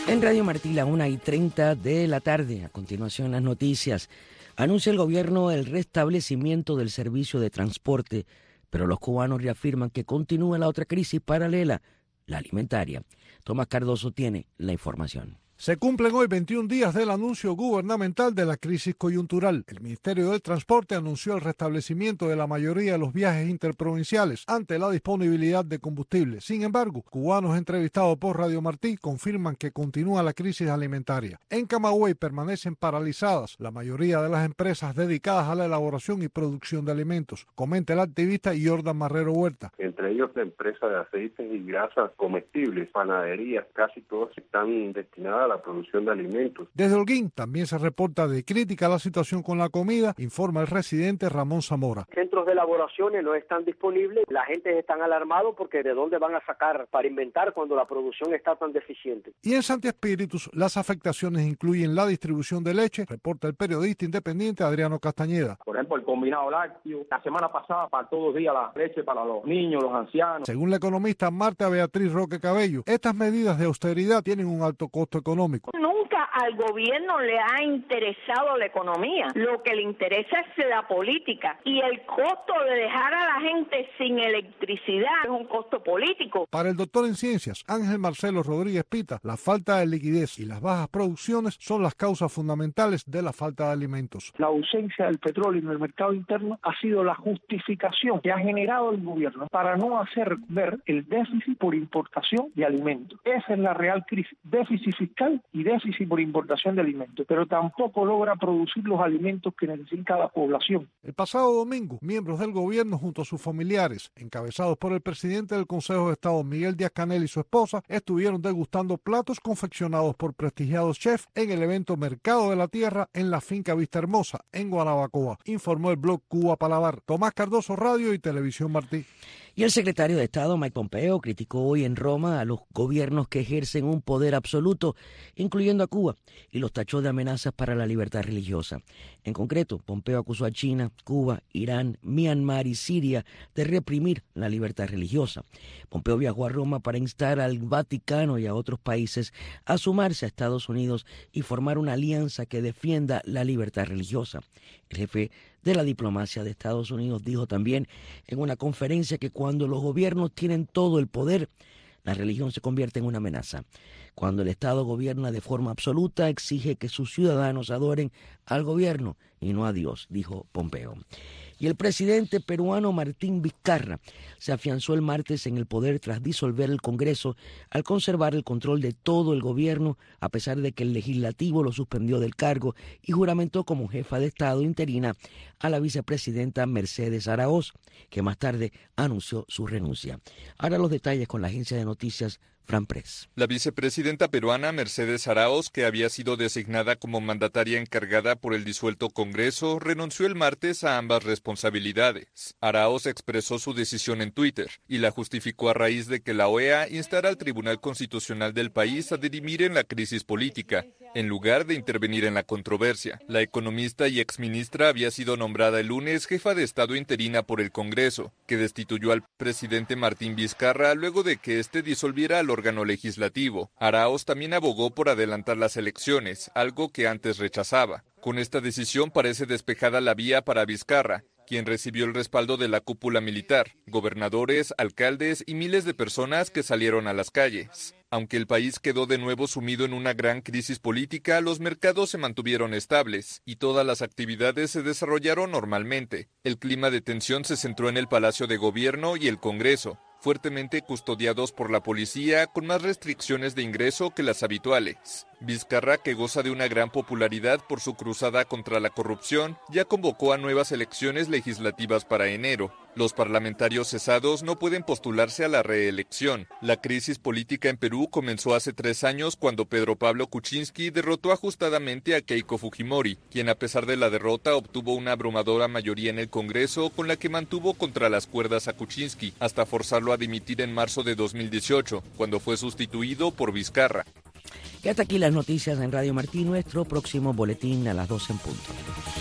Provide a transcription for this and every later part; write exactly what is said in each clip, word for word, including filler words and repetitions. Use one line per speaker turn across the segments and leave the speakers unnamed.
En Radio Martí, la una y treinta de la tarde. A continuación, las noticias. Anuncia el gobierno el restablecimiento del servicio de transporte, pero los cubanos reafirman que continúa la otra crisis paralela, la alimentaria. Tomás Cardoso tiene la información.
Se cumplen hoy veintiún días del anuncio gubernamental de la crisis coyuntural. El Ministerio del Transporte anunció el restablecimiento de la mayoría de los viajes interprovinciales ante la disponibilidad de combustible. Sin embargo, cubanos entrevistados por Radio Martí confirman que continúa la crisis alimentaria. En Camagüey permanecen paralizadas la mayoría de las empresas dedicadas a la elaboración y producción de alimentos, comenta el activista Jordan Marrero Huerta.
Entre ellos la empresa de aceites y grasas comestibles, panaderías, casi todas están destinadas a la producción de alimentos.
Desde Holguín también se reporta de crítica la situación con la comida, informa el residente Ramón Zamora.
Centros de elaboraciones no están disponibles, la gente está alarmada porque de dónde van a sacar para inventar cuando la producción está tan deficiente.
Y en Santi Espíritus las afectaciones incluyen la distribución de leche, reporta el periodista independiente Adriano Castañeda.
Por ejemplo, el combinado lácteo, la semana pasada faltó dos días la leche para los niños, los ancianos.
Según la economista Marta Beatriz Roque Cabello, estas medidas de austeridad tienen un alto costo económico.
Nunca al gobierno le ha interesado la economía, lo que le interesa es la política y el costo de dejar a la gente sin electricidad es un costo político.
Para el doctor en ciencias Ángel Marcelo Rodríguez Pita, la falta de liquidez y las bajas producciones son las causas fundamentales de la falta de alimentos.
La ausencia del petróleo en el mercado interno ha sido la justificación que ha generado el gobierno para no hacer ver el déficit por importación de alimentos. Esa es la real crisis, déficit fiscal y déficit por importación de alimentos, pero tampoco logra producir los alimentos que necesita la población.
El pasado domingo, miembros del gobierno junto a sus familiares, encabezados por el presidente del Consejo de Estado Miguel Díaz-Canel y su esposa, estuvieron degustando platos confeccionados por prestigiados chefs en el evento Mercado de la Tierra en la finca Vista Hermosa, en Guanabacoa, informó el blog Cuba Palabar. Tomás Cardoso, Radio y Televisión Martí.
Y el secretario de Estado, Mike Pompeo, criticó hoy en Roma a los gobiernos que ejercen un poder absoluto, incluyendo a Cuba, y los tachó de amenazas para la libertad religiosa. En concreto, Pompeo acusó a China, Cuba, Irán, Myanmar y Siria de reprimir la libertad religiosa. Pompeo viajó a Roma para instar al Vaticano y a otros países a sumarse a Estados Unidos y formar una alianza que defienda la libertad religiosa. El jefe de la diplomacia de Estados Unidos dijo también en una conferencia que cuando los gobiernos tienen todo el poder, la religión se convierte en una amenaza. Cuando el Estado gobierna de forma absoluta, exige que sus ciudadanos adoren al gobierno y no a Dios, dijo Pompeo. Y el presidente peruano Martín Vizcarra se afianzó el martes en el poder tras disolver el Congreso al conservar el control de todo el gobierno, a pesar de que el legislativo lo suspendió del cargo y juramentó como jefa de Estado interina a la vicepresidenta Mercedes Araoz, que más tarde anunció su renuncia. Ahora los detalles con la agencia de noticias Fran Press.
La vicepresidenta peruana Mercedes Araoz, que había sido designada como mandataria encargada por el disuelto Congreso, renunció el martes a ambas responsabilidades. Araoz expresó su decisión en Twitter y la justificó a raíz de que la O E A instara al Tribunal Constitucional del país a dirimir en la crisis política, en lugar de intervenir en la controversia. La economista y exministra había sido nombrada el lunes jefa de Estado interina por el Congreso, que destituyó al presidente Martín Vizcarra luego de que éste disolviera al órgano legislativo. Araoz también abogó por adelantar las elecciones, algo que antes rechazaba. Con esta decisión parece despejada la vía para Vizcarra, quien recibió el respaldo de la cúpula militar, gobernadores, alcaldes y miles de personas que salieron a las calles. Aunque el país quedó de nuevo sumido en una gran crisis política, los mercados se mantuvieron estables y todas las actividades se desarrollaron normalmente. El clima de tensión se centró en el Palacio de Gobierno y el Congreso, fuertemente custodiados por la policía, con más restricciones de ingreso que las habituales. Vizcarra, que goza de una gran popularidad por su cruzada contra la corrupción, ya convocó a nuevas elecciones legislativas para enero. Los parlamentarios cesados no pueden postularse a la reelección. La crisis política en Perú comenzó hace tres años cuando Pedro Pablo Kuczynski derrotó ajustadamente a Keiko Fujimori, quien a pesar de la derrota obtuvo una abrumadora mayoría en el Congreso con la que mantuvo contra las cuerdas a Kuczynski, hasta forzarlo a dimitir en marzo de dos mil dieciocho, cuando fue sustituido por Vizcarra.
Y hasta aquí las noticias en Radio Martí, nuestro próximo boletín a las doce en punto.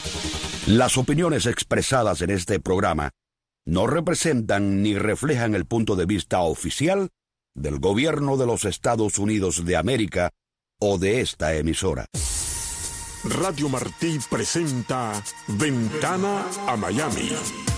Las opiniones expresadas en este programa no representan ni reflejan el punto de vista oficial del Gobierno de los Estados Unidos de América o de esta emisora.
Radio Martí presenta Ventana a Miami.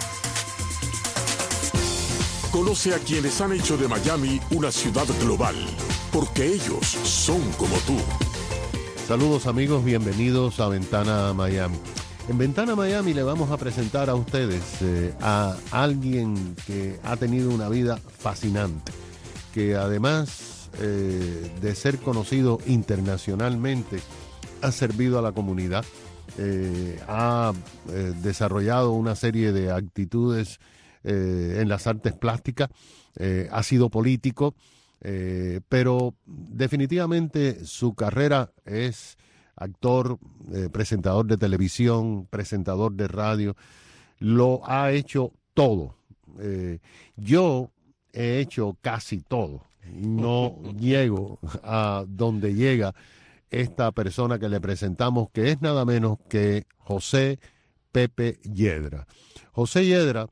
Conoce a quienes han hecho de Miami una ciudad global, porque ellos son como tú.
Saludos amigos, bienvenidos a Ventana a Miami. En Ventana a Miami le vamos a presentar a ustedes eh, a alguien que ha tenido una vida fascinante, que además eh, de ser conocido internacionalmente, ha servido a la comunidad, eh, ha eh, desarrollado una serie de actitudes Eh, en las artes plásticas, eh, ha sido político, eh, pero definitivamente su carrera es actor, eh, presentador de televisión, presentador de radio, lo ha hecho todo. Eh, yo he hecho casi todo, no llego a donde llega esta persona que le presentamos, que es nada menos que José Pepe Yedra. José Yedra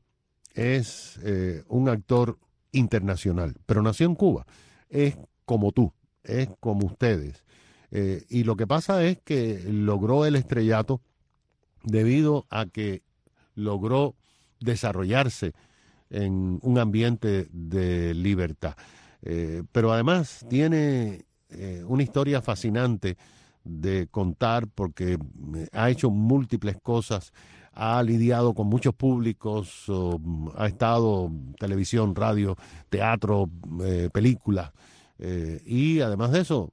es eh, un actor internacional, pero nació en Cuba. Es como tú, es como ustedes. Eh, y lo que pasa es que logró el estrellato debido a que logró desarrollarse en un ambiente de libertad. Eh, pero además tiene eh, una historia fascinante de contar porque ha hecho múltiples cosas. Ha lidiado con muchos públicos, uh, ha estado televisión, radio, teatro, eh, películas, eh, y además de eso,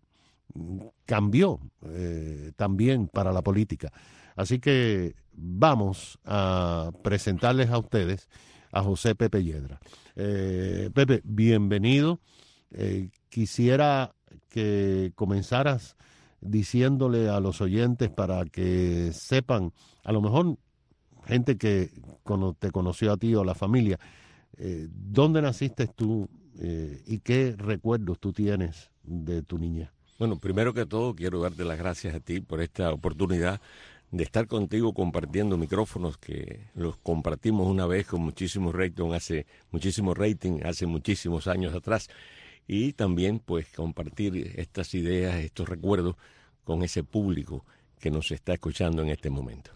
cambió eh, también para la política. Así que vamos a presentarles a ustedes a José Pepe Yedra. Eh, Pepe, bienvenido. Eh, quisiera que comenzaras diciéndole a los oyentes para que sepan, a lo mejor gente que te conoció a ti o a la familia, eh, ¿dónde naciste tú eh, y qué recuerdos tú tienes de tu niñez?
Bueno, primero que todo quiero darte las gracias a ti por esta oportunidad de estar contigo compartiendo micrófonos que los compartimos una vez con muchísimo rating hace muchísimo rating hace muchísimos años atrás, y también pues compartir estas ideas, estos recuerdos con ese público que nos está escuchando en este momento.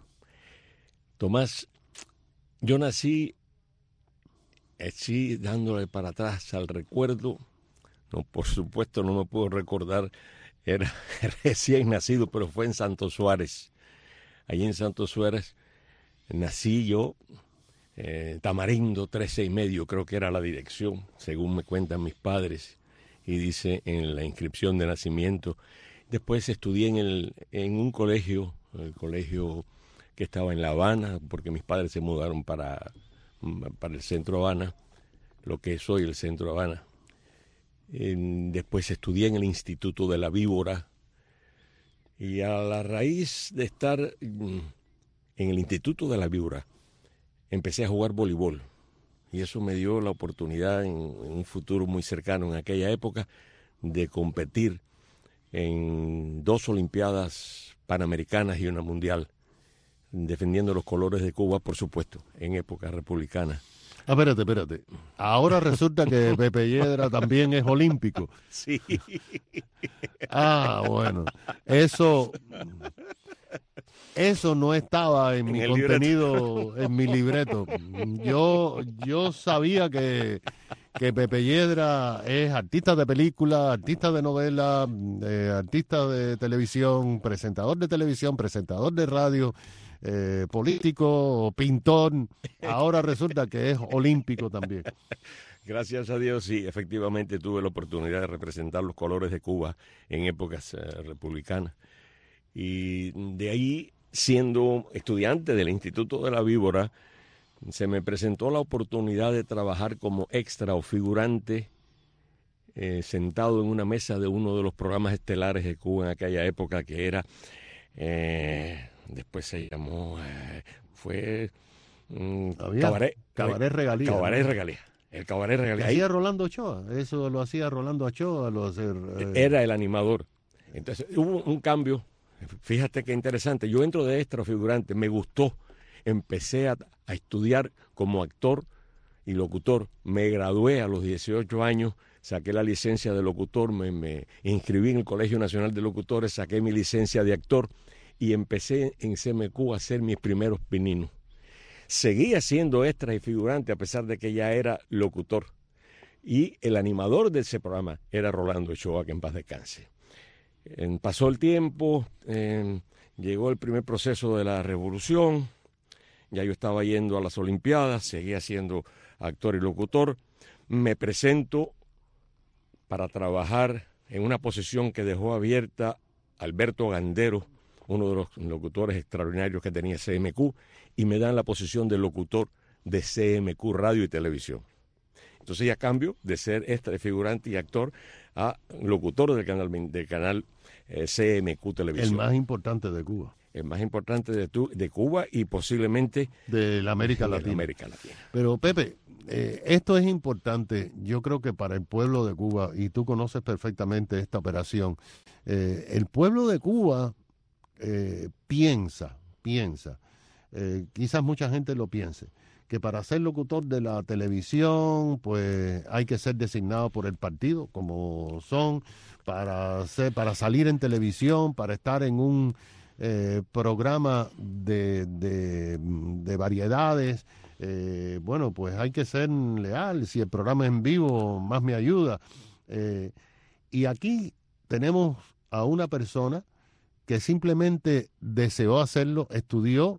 Tomás, yo nací, así dándole para atrás al recuerdo, no, por supuesto no me puedo recordar, era recién nacido, pero fue en Santo Suárez. Allí en Santo Suárez nací yo, eh, Tamarindo trece y medio, creo que era la dirección, según me cuentan mis padres, y dice en la inscripción de nacimiento. Después estudié en, el, en un colegio, el colegio que estaba en La Habana, porque mis padres se mudaron para, para el centro Habana, lo que es hoy el centro Habana. En, después estudié en el Instituto de la Víbora, y a la raíz de estar en el Instituto de la Víbora, empecé a jugar voleibol, y eso me dio la oportunidad en, en un futuro muy cercano, en aquella época, de competir en dos Olimpiadas Panamericanas y una Mundial, defendiendo los colores de Cuba, por supuesto, en época republicana.
Ah, espérate, espérate. Ahora resulta que Pepe Yedra también es olímpico.
Sí.
Ah, bueno. Eso, eso no estaba en, en mi contenido, libreto. en mi libreto. Yo, yo sabía que, que Pepe Yedra es artista de película, artista de novela, eh, artista de televisión, presentador de televisión, presentador de radio, Eh, político, pintor, ahora resulta que es olímpico también.
Gracias a Dios, sí, efectivamente tuve la oportunidad de representar los colores de Cuba en épocas eh, republicanas. Y de ahí, siendo estudiante del Instituto de la Víbora, se me presentó la oportunidad de trabajar como extra o figurante, eh, sentado en una mesa de uno de los programas estelares de Cuba en aquella época, que era... Eh, después se llamó, eh, fue um, Cabaret,
Cabaret Regalía.
Cabaret Regalía. El Cabaret Regalía.
¿Hacía Rolando Ochoa? Eso lo hacía Rolando Ochoa. Lo hacer,
eh... Era el animador. Entonces hubo un cambio. Fíjate qué interesante. Yo entro de extra figurante, me gustó. Empecé a, a estudiar como actor y locutor. Me gradué a los dieciocho años saqué la licencia de locutor, me, me inscribí en el Colegio Nacional de Locutores, saqué mi licencia de actor y empecé en C M Q a hacer mis primeros pininos. Seguí haciendo extras y figurante a pesar de que ya era locutor. Y el animador de ese programa era Rolando Ochoa, que en paz descanse. En, pasó el tiempo, eh, llegó el primer proceso de la revolución, ya yo estaba yendo a las Olimpiadas, seguía siendo actor y locutor. Me presento para trabajar en una posición que dejó abierta Alberto Gandero, uno de los locutores extraordinarios que tenía C M Q, y me dan la posición de locutor de C M Q Radio y Televisión. Entonces ya cambio de ser extra, figurante y actor a locutor del canal, del canal eh, C M Q Televisión.
El más importante de Cuba.
El más importante de, tu, de Cuba y posiblemente
de la América
de
Latina.
La América Latina.
Pero Pepe, eh, esto es importante, yo creo que para el pueblo de Cuba, y tú conoces perfectamente esta operación, eh, el pueblo de Cuba eh, piensa, piensa, eh, quizás mucha gente lo piense, que para ser locutor de la televisión, pues hay que ser designado por el partido, como son, para ser, para salir en televisión, para estar en un eh, programa de, de, de variedades, eh, bueno, pues hay que ser leal. Si el programa es en vivo, más me ayuda. Eh, y aquí tenemos a una persona que simplemente deseó hacerlo, estudió,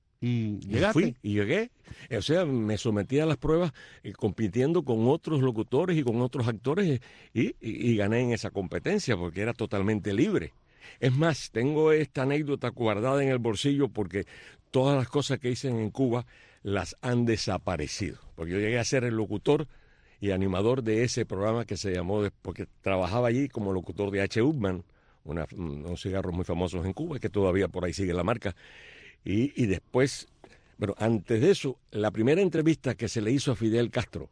y llegaste.
Y fui, y llegué. O sea, me sometí a las pruebas eh, compitiendo con otros locutores y con otros actores y, y, y gané en esa competencia porque era totalmente libre. Es más, tengo esta anécdota guardada en el bolsillo porque todas las cosas que hice en Cuba las han desaparecido. Porque yo llegué a ser el locutor y animador de ese programa que se llamó, porque trabajaba allí como locutor de H. Upmann, una, unos cigarros muy famosos en Cuba, que todavía por ahí sigue la marca. Y, y después, bueno, antes de eso, la primera entrevista que se le hizo a Fidel Castro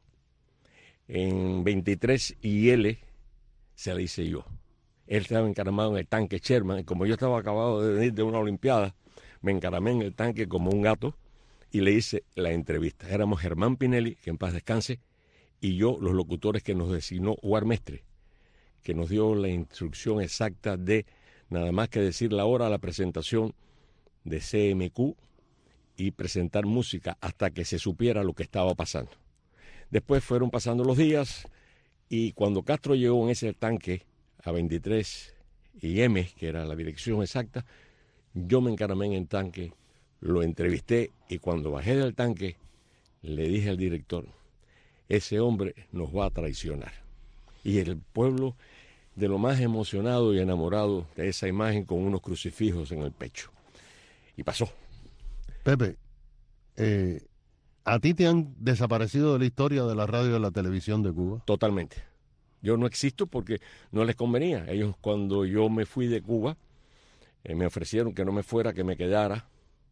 en veintitrés I L se la hice yo. Él estaba encaramado en el tanque Sherman, y como yo estaba acabado de venir de una olimpiada, me encaramé en el tanque como un gato y le hice la entrevista. Éramos Germán Pinelli, que en paz descanse, y yo, los locutores que nos designó Guarmestre, que nos dio la instrucción exacta de nada más que decir la hora de la presentación de C M Q y presentar música hasta que se supiera lo que estaba pasando. Después fueron pasando los días y cuando Castro llegó en ese tanque a veintitrés I M, que era la dirección exacta, yo me encaramé en el tanque, lo entrevisté y cuando bajé del tanque le dije al director, ese hombre nos va a traicionar. Y el pueblo de lo más emocionado y enamorado de esa imagen con unos crucifijos en el pecho. Y pasó.
Pepe, eh, ¿a ti te han desaparecido de la historia de la radio y de la televisión de Cuba?
Totalmente. Yo no existo porque no les convenía. Ellos, cuando yo me fui de Cuba, eh, me ofrecieron que no me fuera, que me quedara,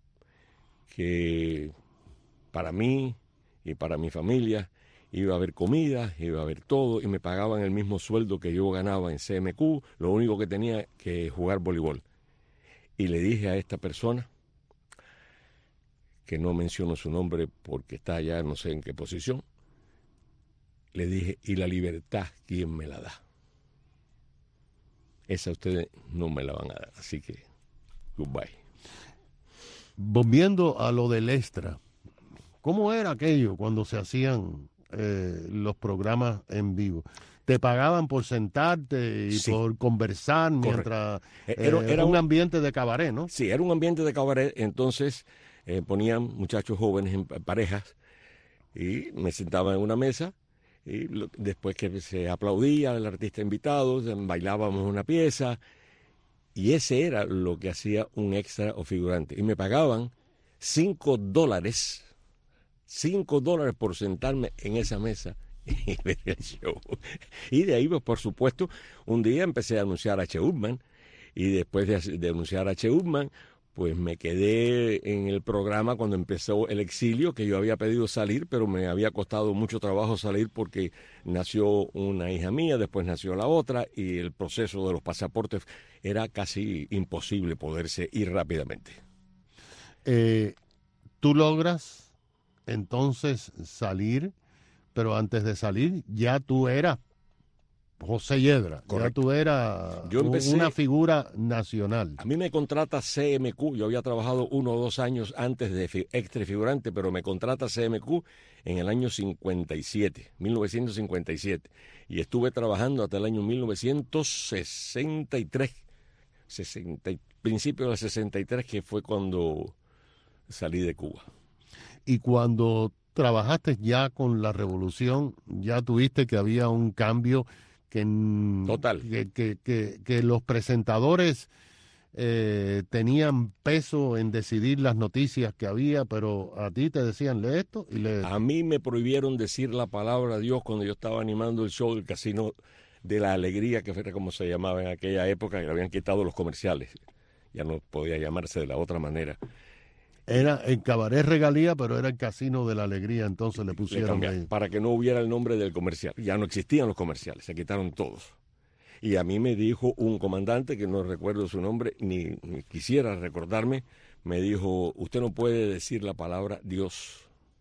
que para mí y para mi familia iba a haber comida, iba a haber todo, y me pagaban el mismo sueldo que yo ganaba en C M Q, lo único que tenía que jugar voleibol. Y le dije a esta persona, que no menciono su nombre porque está allá no sé en qué posición, le dije, ¿y la libertad quién me la da? Esa ustedes no me la van a dar, así que goodbye.
Volviendo a lo del extra, ¿cómo era aquello cuando se hacían eh, los programas en vivo? ¿Te pagaban por sentarte y sí, por conversar mientras eh, era, era un, un ambiente de cabaret, ¿no?
Sí, era un ambiente de cabaret, entonces eh, ponían muchachos jóvenes en parejas y me sentaba en una mesa y lo, después que se aplaudía el artista invitado, bailábamos una pieza y ese era lo que hacía un extra o figurante. Y me pagaban cinco dólares, cinco dólares por sentarme en esa mesa y ver el show. Y de ahí, pues, por supuesto, un día empecé a anunciar a H. Upmann y después de, de anunciar a H. Upmann, pues me quedé en el programa cuando empezó el exilio, que yo había pedido salir, pero me había costado mucho trabajo salir porque nació una hija mía, después nació la otra y el proceso de los pasaportes era casi imposible poderse ir rápidamente.
Eh, ¿Tú logras entonces salir? Pero antes de salir ya tú eras José Yedra.
Correcto.
Ya tú eras
Yo empecé,
una figura nacional.
A mí me contrata C M Q. Yo había trabajado uno o dos años antes de fi, extra figurante, pero me contrata C M Q en el año cincuenta y siete, mil novecientos cincuenta y siete. Y estuve trabajando hasta el año mil novecientos sesenta y tres, sesenta, principio del sesenta y tres, que fue cuando salí de Cuba.
Y cuando trabajaste ya con la revolución, ya tuviste que había un cambio que,
Total.
que, que, que, que los presentadores eh, tenían peso en decidir las noticias que había, pero a ti te decían, lee esto y lee esto.
A mí me prohibieron decir la palabra Dios cuando yo estaba animando el show del Casino de la Alegría, que fue como se llamaba en aquella época, que le habían quitado los comerciales. Ya no podía llamarse de la otra manera.
Era el Cabaret Regalía, pero era el Casino de la Alegría, entonces le pusieron
le
ahí.
Para que no hubiera el nombre del comercial. Ya no existían los comerciales, se quitaron todos. Y a mí me dijo un comandante, que no recuerdo su nombre, ni, ni quisiera recordarme, me dijo, usted no puede decir la palabra Dios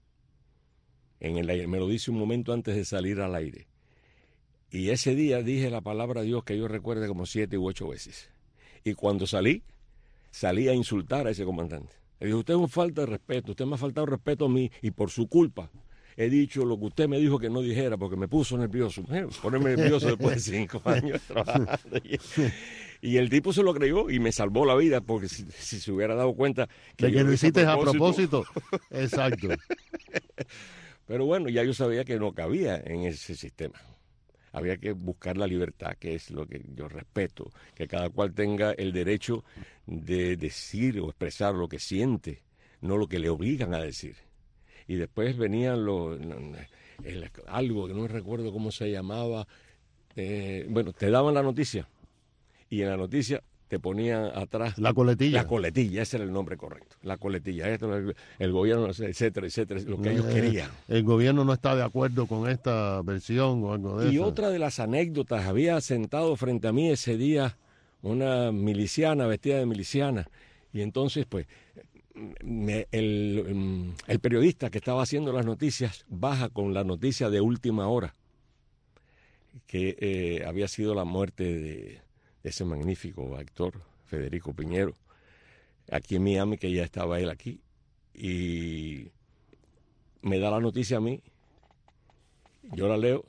en el aire. Me lo dice un momento antes de salir al aire. Y ese día dije la palabra Dios que yo recuerde como siete u ocho veces. Y cuando salí, salí a insultar a ese comandante. Le dije, usted es un falta de respeto, usted me ha faltado respeto a mí y por su culpa he dicho lo que usted me dijo que no dijera porque me puso nervioso. Eh, ponerme nervioso después de cinco años trabajando. Y, y el tipo se lo creyó y me salvó la vida porque si, si se hubiera dado cuenta que,
de que lo hiciste a propósito. A propósito. Exacto.
Pero bueno, ya yo sabía que no cabía en ese sistema. Había que buscar la libertad, que es lo que yo respeto, que cada cual tenga el derecho de decir o expresar lo que siente, no lo que le obligan a decir. Y después venían los, el, algo que no recuerdo cómo se llamaba, eh, bueno, te daban la noticia y en la noticia te ponían atrás...
La coletilla.
La coletilla, ese era el nombre correcto. La coletilla, esto, el, el gobierno, etcétera, etcétera, lo que ellos querían.
El gobierno no está de acuerdo con esta versión o algo de eso.
Y otra de las anécdotas, había sentado frente a mí ese día una miliciana, vestida de miliciana, y entonces, pues, me, el, el periodista que estaba haciendo las noticias baja con la noticia de última hora, que eh, había sido la muerte de... ese magnífico actor, Federico Piñero, aquí en Miami, que ya estaba él aquí, y me da la noticia a mí, yo la leo,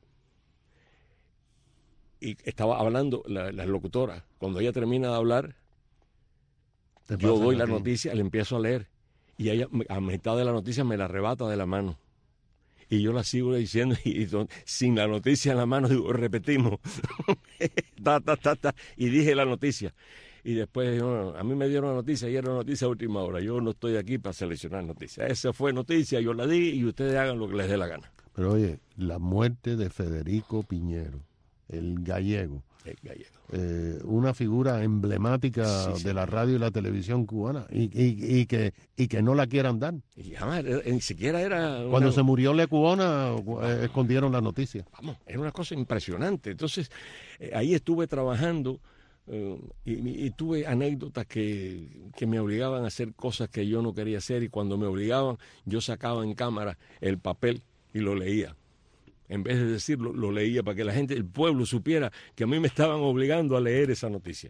y estaba hablando la, la locutora, cuando ella termina de hablar, yo doy la noticia, le empiezo a leer, y ella a mitad de la noticia me la arrebata de la mano. Y yo la sigo diciendo y, y sin la noticia en la mano digo, repetimos, ta, ta, ta, ta, y dije la noticia. Y después yo, a mí me dieron la noticia y era una noticia a última hora. Yo no estoy aquí para seleccionar noticias. Esa fue noticia, yo la di y ustedes hagan lo que les dé la gana.
Pero oye, la muerte de Federico Piñero, el gallego.
El gallego.
Eh, una figura emblemática sí, sí. de la radio y la televisión cubana y, y, y, que, y que no la quieran dar.
Y jamás, ni siquiera era... Una...
Cuando se murió Le Cubona, eh, escondieron la noticia.
Vamos, era una cosa impresionante. Entonces, eh, ahí estuve trabajando eh, y, y tuve anécdotas que, que me obligaban a hacer cosas que yo no quería hacer y cuando me obligaban, yo sacaba en cámara el papel y lo leía. En vez de decirlo, lo leía para que la gente, el pueblo supiera que a mí me estaban obligando a leer esa noticia.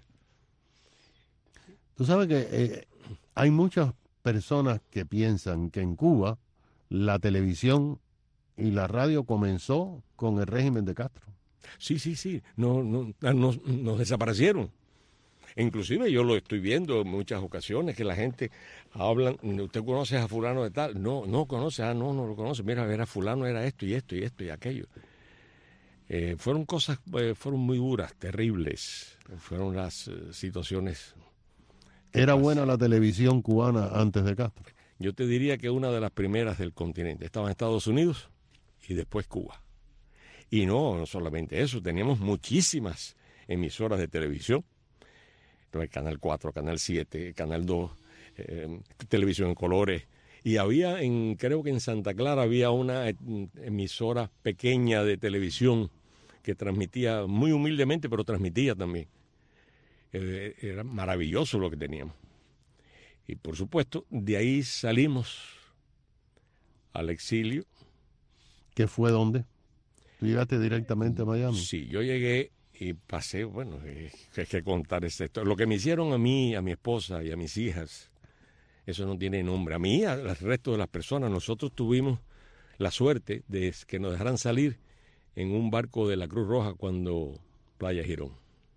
Tú sabes que eh, hay muchas personas que piensan que en Cuba la televisión y la radio comenzó con el régimen de Castro.
Sí, sí, sí, no, no, nos, nos desaparecieron. Inclusive yo lo estoy viendo en muchas ocasiones que la gente habla, ¿usted conoce a fulano de tal? No, no conoce, ah, no, no lo conoce. Mira, era fulano, era esto y esto y esto y aquello. Eh, fueron cosas, eh, fueron muy duras, terribles. Fueron las eh, situaciones.
¿Era buena la televisión cubana antes de Castro?
Yo te diría que una de las primeras del continente. Estaba en Estados Unidos y después Cuba. Y no, no solamente eso, teníamos muchísimas emisoras de televisión. El Canal cuatro, Canal siete, Canal dos, eh, televisión en colores. Y había, en creo que en Santa Clara, había una emisora pequeña de televisión que transmitía muy humildemente, pero transmitía también. Eh, era maravilloso lo que teníamos. Y por supuesto, de ahí salimos al exilio.
¿Qué fue dónde? ¿Tú llegaste directamente a Miami?
Sí, yo llegué y pasé, bueno, hay que contar esto. Lo que me hicieron a mí, a mi esposa y a mis hijas, eso no tiene nombre. A mí y al resto de las personas, nosotros tuvimos la suerte de que nos dejaran salir en un barco de la Cruz Roja cuando Playa Girón.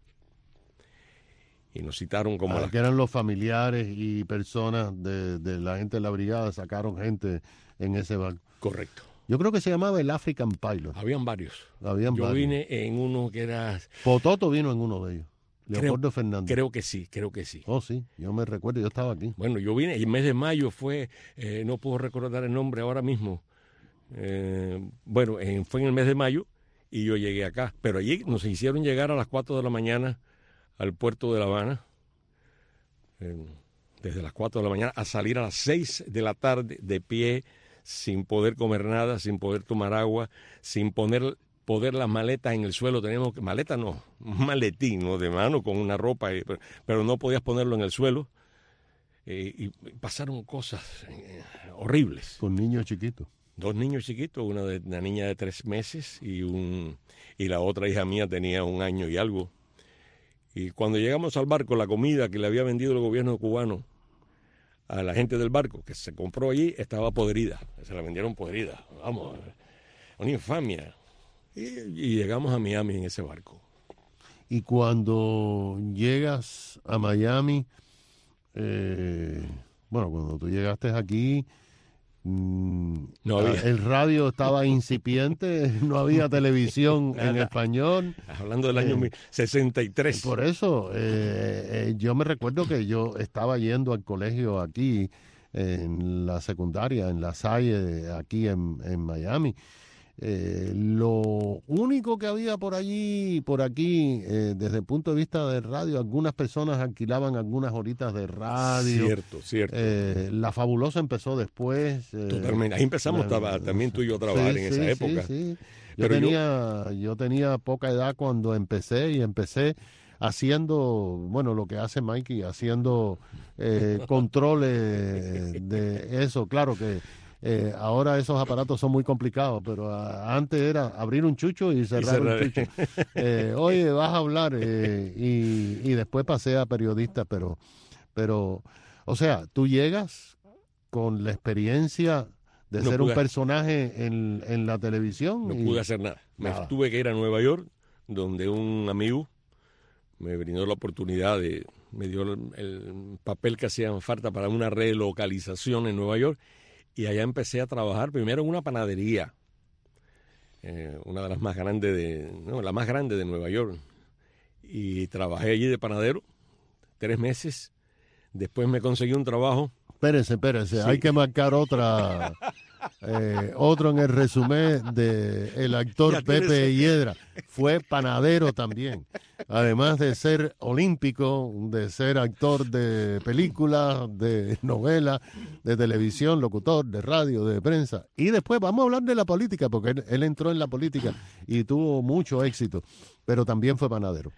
Y nos citaron como...
Ah,
las...
que eran los familiares y personas de, de la gente de la brigada, sacaron gente en ese barco.
Correcto.
Yo creo que se llamaba el African Pilot.
Habían varios.
Habían
Yo
varios.
vine en uno que era...
Pototo vino en uno de ellos. Leopoldo
creo,
Fernández.
Creo que sí, creo que sí.
Oh, sí, yo me recuerdo, yo estaba aquí.
Bueno, yo vine, el mes de mayo fue, eh, no puedo recordar el nombre ahora mismo. Eh, bueno, en, fue en el mes de mayo y yo llegué acá. Pero allí nos hicieron llegar a las cuatro de la mañana al puerto de La Habana. Eh, desde las cuatro de la mañana a salir a las seis de la tarde de pie, sin poder comer nada, sin poder tomar agua, sin poner poder las maletas en el suelo. Teníamos que, maleta no, un maletín, ¿no? De mano con una ropa, eh, pero, pero no podías ponerlo en el suelo. Eh, y pasaron cosas eh, horribles.
Con niños chiquitos.
Dos niños chiquitos, una, de, una niña de tres meses y, un, y la otra hija mía tenía un año y algo. Y cuando llegamos al barco, la comida que le había vendido el gobierno cubano a la gente del barco, que se compró allí, estaba podrida. Se la vendieron podrida. Vamos, una infamia. Y, y llegamos a Miami en ese barco.
Y cuando llegas a Miami, eh, bueno, cuando tú llegaste aquí, mmm,
no había.
El radio estaba incipiente, no había televisión en español.
Hablando del año eh, sesenta y tres.
Por eso, eh, eh, yo me recuerdo que yo estaba yendo al colegio aquí, en la secundaria, en La Salle, aquí en, en Miami. Eh, lo único que había por allí, por aquí, eh, desde el punto de vista de radio, algunas personas alquilaban algunas horitas de radio.
Cierto, cierto.
Eh, la Fabulosa empezó después. Eh,
Totalmente. Ahí empezamos la, también tú y yo a trabajar
sí,
en
sí,
esa época.
Sí, sí. Yo, tenía, yo... yo tenía poca edad cuando empecé y empecé haciendo, bueno, lo que hace Mikey, haciendo eh, controles de eso. Claro que Eh, ahora esos aparatos son muy complicados, pero a, antes era abrir un chucho y cerrar, y cerrar. un chucho. Eh, oye, vas a hablar eh, y, y después pasé a periodista, pero, pero, o sea, tú llegas con la experiencia de no ser un personaje en, en la televisión.
No
y,
pude hacer nada. nada. Me tuve que ir a Nueva York, donde un amigo me brindó la oportunidad de, me dio el, el papel que hacía falta para una relocalización en Nueva York. Y allá empecé a trabajar primero en una panadería, eh, una de las más grandes de, no, la más grande de Nueva York. Y trabajé allí de panadero tres meses. Después me conseguí un trabajo.
Espérense, espérense, sí. Hay que marcar otra, eh, otro en el resumen de el actor Pepe Hiedra. Fue panadero también. Además de ser olímpico, de ser actor de películas, de novelas, de televisión, locutor, de radio, de prensa. Y después vamos a hablar de la política, porque él, él entró en la política y tuvo mucho éxito, pero también fue panadero.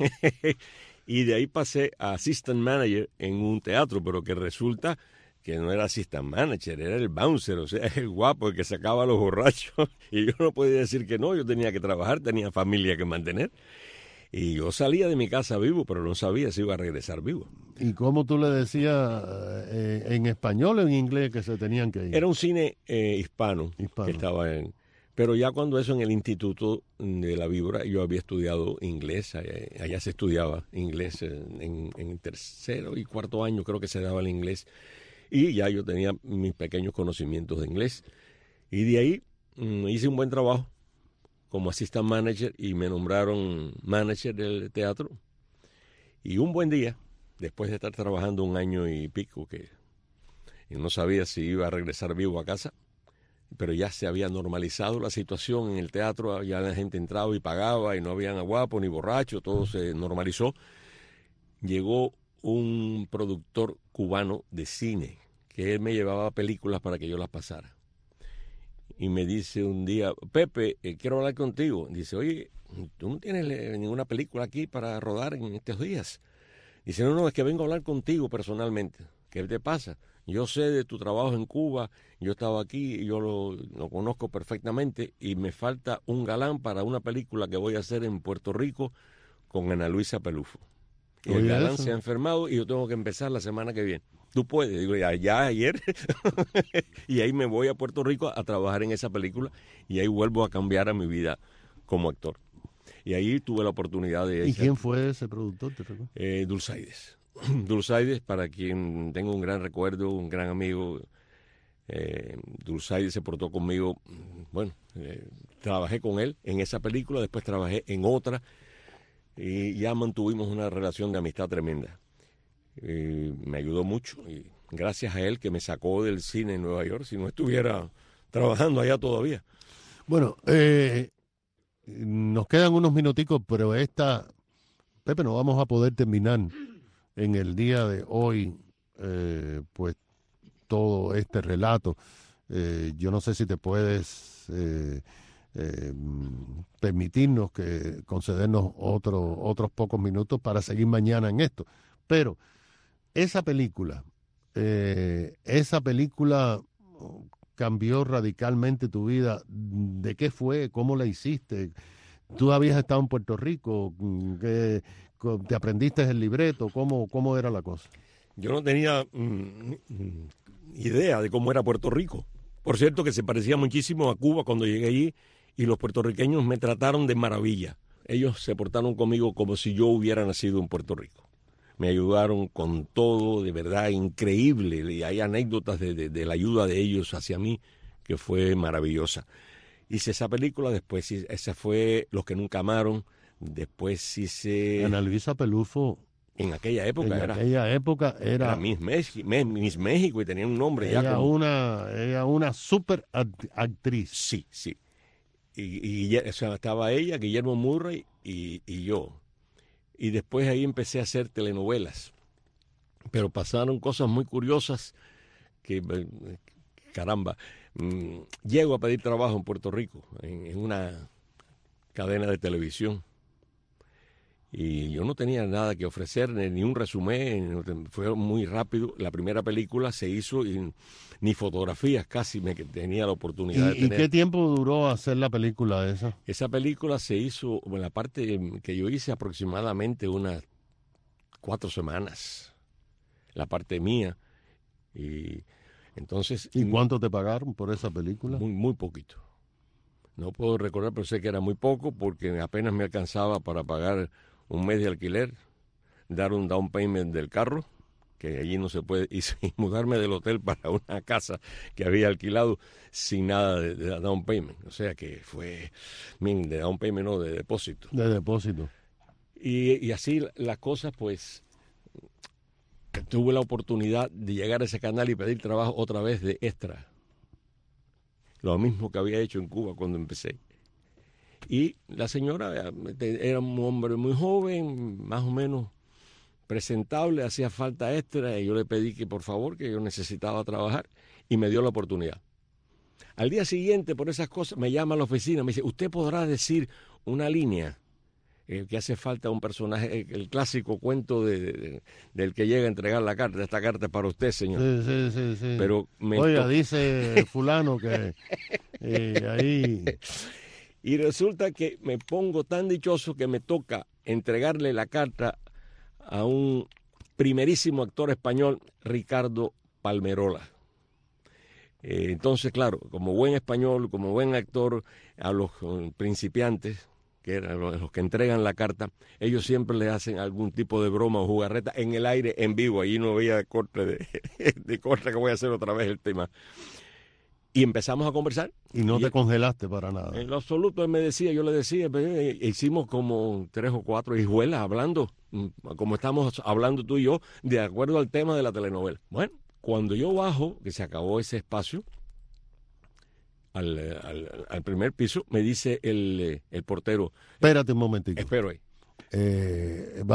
Y de ahí pasé a assistant manager en un teatro, pero que resulta que no era assistant manager, era el bouncer, o sea, el guapo, el que sacaba a los borrachos. Y yo no podía decir que no, yo tenía que trabajar, tenía familia que mantener. Y yo salía de mi casa vivo, pero no sabía si iba a regresar vivo.
¿Y cómo tú le decías eh, en español o en inglés que se tenían que ir?
Era un cine eh, hispano, hispano que estaba en... Pero ya cuando eso en el Instituto de la Víbora, yo había estudiado inglés, allá, allá se estudiaba inglés en, en tercero y cuarto año, creo que se daba el inglés. Y ya yo tenía mis pequeños conocimientos de inglés. Y de ahí mmm, hice un buen trabajo como assistant manager y me nombraron manager del teatro. Y un buen día, después de estar trabajando un año y pico, que y no sabía si iba a regresar vivo a casa, pero ya se había normalizado la situación en el teatro, ya la gente entraba y pagaba y no habían guapos ni borrachos, todo se normalizó. Llegó un productor cubano de cine, que él me llevaba películas para que yo las pasara. Y me dice un día, Pepe, eh, quiero hablar contigo. Dice, oye, ¿tú no tienes eh, ninguna película aquí para rodar en estos días? Dice, no, no, es que vengo a hablar contigo personalmente. ¿qué te pasa? Yo sé de tu trabajo en Cuba, yo estaba aquí, yo lo, lo conozco perfectamente y me falta un galán para una película que voy a hacer en Puerto Rico con Ana Luisa Pelufo. Y el galán eso. se ha enfermado y yo tengo que empezar la semana que viene. Tú puedes, digo, ya, ya ayer. Y ahí me voy a Puerto Rico a trabajar en esa película y ahí vuelvo a cambiar a mi vida como actor. Y ahí tuve la oportunidad de...
¿Y quién fue ese productor? ¿Te recuerdas?
Eh, Dulzaides. Dulzaides, para quien tengo un gran recuerdo, un gran amigo. Eh, Dulzaides se portó conmigo, bueno, eh, trabajé con él en esa película, después trabajé en otra y ya mantuvimos una relación de amistad tremenda. Eh, me ayudó mucho y gracias a él que me sacó del cine en Nueva York, si no estuviera trabajando allá todavía.
Bueno, eh, nos quedan unos minuticos, pero esta, Pepe, no vamos a poder terminar en el día de hoy, eh, pues todo este relato. Eh, yo no sé si te puedes eh, eh, permitirnos que concedernos otro, otros pocos minutos para seguir mañana en esto. Pero esa película, eh, esa película cambió radicalmente tu vida. ¿De qué fue? ¿Cómo la hiciste? ¿Tú habías estado en Puerto Rico? ¿Qué, ¿Te aprendiste el libreto? ¿Cómo, cómo era la cosa?
Yo no tenía mm, idea de cómo era Puerto Rico. Por cierto que se parecía muchísimo a Cuba cuando llegué allí y los puertorriqueños me trataron de maravilla. Ellos se portaron conmigo como si yo hubiera nacido en Puerto Rico. Me ayudaron con todo, de verdad, increíble. Y hay anécdotas de, de, de la ayuda de ellos hacia mí que fue maravillosa. Hice esa película, después esa fue Los que nunca amaron, después hice...
Ana Luisa Pelufo...
En aquella época
en
era...
En aquella época era...
Era Miss México, Miss México y tenía un nombre
ella
ya como...
Una, ella una super actriz.
Sí, sí. Y, y o sea, estaba ella, Guillermo Murray y, y yo. Y después ahí empecé a hacer telenovelas. Pero pasaron cosas muy curiosas que, caramba, mmm, llego a pedir trabajo en Puerto Rico, en, en una cadena de televisión. Y yo no tenía nada que ofrecer, ni un resumen, fue muy rápido. La primera película se hizo y ni fotografías casi me tenía la oportunidad
¿Y,
de tener.
¿Y qué tiempo duró hacer la película esa?
Esa película se hizo, bueno, la parte que yo hice aproximadamente unas cuatro semanas, la parte mía. Y entonces...
¿Y cuánto te pagaron por esa película?
Muy, muy poquito. No puedo recordar, pero sé que era muy poco porque apenas me alcanzaba para pagar un mes de alquiler, dar un down payment del carro, que allí no se puede, y, y mudarme del hotel para una casa que había alquilado sin nada de, de down payment. O sea que fue, min, de down payment, no, de depósito.
De depósito.
Y, y así las cosas, pues, tuve la oportunidad de llegar a ese canal y pedir trabajo otra vez de extra. Lo mismo que había hecho en Cuba cuando empecé. Y la señora era un hombre muy joven, más o menos presentable, hacía falta extra, y yo le pedí que por favor, que yo necesitaba trabajar, y me dio la oportunidad. Al día siguiente, por esas cosas, me llama a la oficina, me dice, ¿usted podrá decir una línea eh, que hace falta un personaje, el, el clásico cuento de, de, del que llega a entregar la carta? Esta carta es para usted, señor.
Sí, sí, sí. sí.
Pero me
Oiga,
to-
dice fulano que eh, ahí...
Y resulta que me pongo tan dichoso que me toca entregarle la carta a un primerísimo actor español, Ricardo Palmerola. Eh, entonces, claro, como buen español, como buen actor, a los uh, principiantes, que eran los, los que entregan la carta, ellos siempre le hacen algún tipo de broma o jugarreta en el aire, en vivo. Allí no había corte de, de corte que voy a hacer otra vez el tema. Y empezamos a conversar.
Y no
y
te
él,
congelaste para nada.
En lo absoluto, él me decía, yo le decía, pues, hicimos como tres o cuatro hijuelas hablando, como estamos hablando tú y yo, de acuerdo al tema de la telenovela. Bueno, cuando yo bajo, que se acabó ese espacio, al, al, al primer piso, me dice el, el portero.
Espérate un momentito.
Espero ahí.
Eh,